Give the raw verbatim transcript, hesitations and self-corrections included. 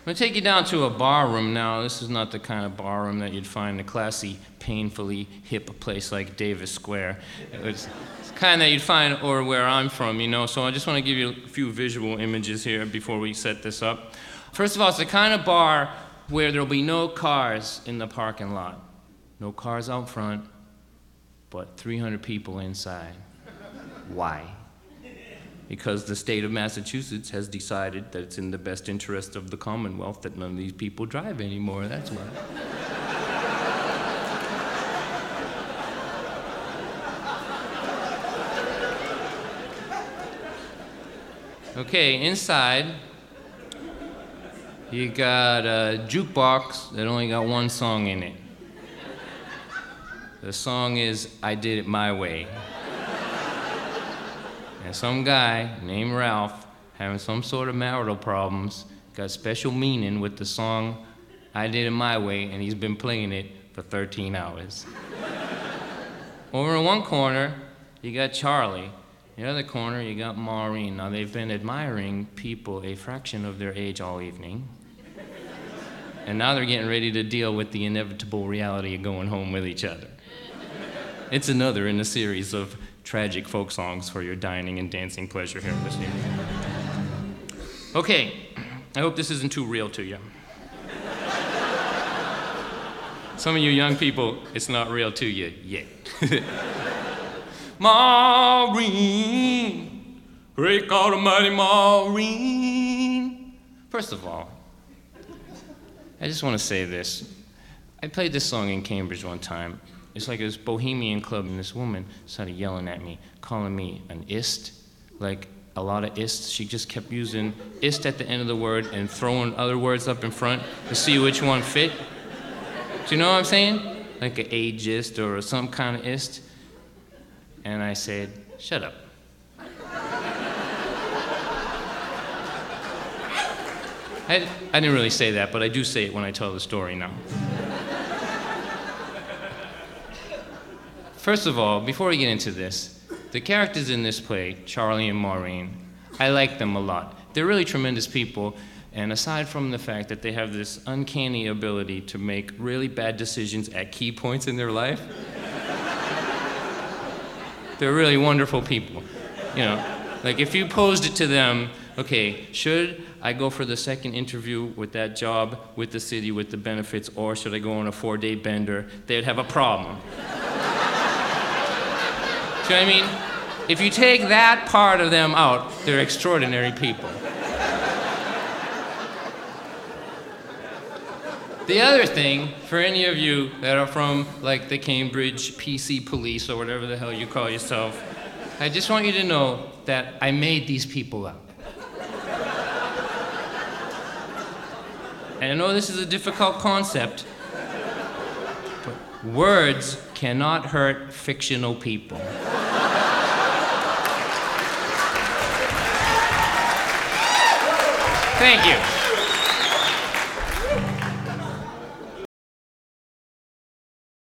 I'm gonna take you down to a bar room now. This is not the kind of bar room that you'd find in a classy, painfully hip place like Davis Square. It's the kind that you'd find or where I'm from, you know. So I just want to give you a few visual images here before we set this up. First of all, it's the kind of bar where there'll be no cars in the parking lot. No cars out front, but three hundred people inside. Why? Because the state of Massachusetts has decided that it's in the best interest of the Commonwealth that none of these people drive anymore, that's why. Okay, inside, you got a jukebox that only got one song in it. The song is I Did It My Way. And some guy named Ralph, having some sort of marital problems, got special meaning with the song I Did It My Way, and he's been playing it for thirteen hours. Over in one corner, you got Charlie. In the other corner, you got Maureen. Now, they've been admiring people a fraction of their age all evening. And now they're getting ready to deal with the inevitable reality of going home with each other. It's another in a series of tragic folk songs for your dining and dancing pleasure here this evening. Okay, I hope this isn't too real to you. Some of you young people, it's not real to you yet. Maureen, great God Almighty, Maureen. First of all, I just want to say this. I played this song in Cambridge one time. It's like this bohemian club, and this woman started yelling at me, calling me an ist, like a lot of ists. She just kept using ist at the end of the word and throwing other words up in front to see which one fit. Do you know what I'm saying? Like an ageist or some kind of ist. And I said, shut up. I, I didn't really say that, but I do say it when I tell the story now. First of all, before we get into this, the characters in this play, Charlie and Maureen, I like them a lot. They're really tremendous people, and aside from the fact that they have this uncanny ability to make really bad decisions at key points in their life, they're really wonderful people. You know, like if you posed it to them, okay, should I go for the second interview with that job, with the city, with the benefits, or should I go on a four-day bender? They'd have a problem. Do you know what I mean? If you take that part of them out, they're extraordinary people. The other thing, for any of you that are from, like, the Cambridge P C police or whatever the hell you call yourself, I just want you to know that I made these people up. And I know this is a difficult concept, but words cannot hurt fictional people. Thank you.